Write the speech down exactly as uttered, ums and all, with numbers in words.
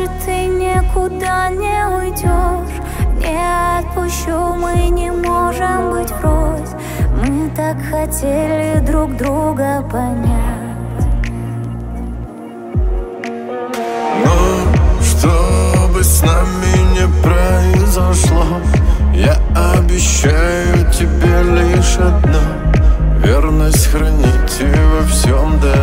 больше ты никуда не уйдешь. Не отпущу, мы не можем быть врозь. Мы так хотели друг друга понять. Но что бы с нами не произошло, я обещаю тебе лишь одно: верность хранить и во всем, да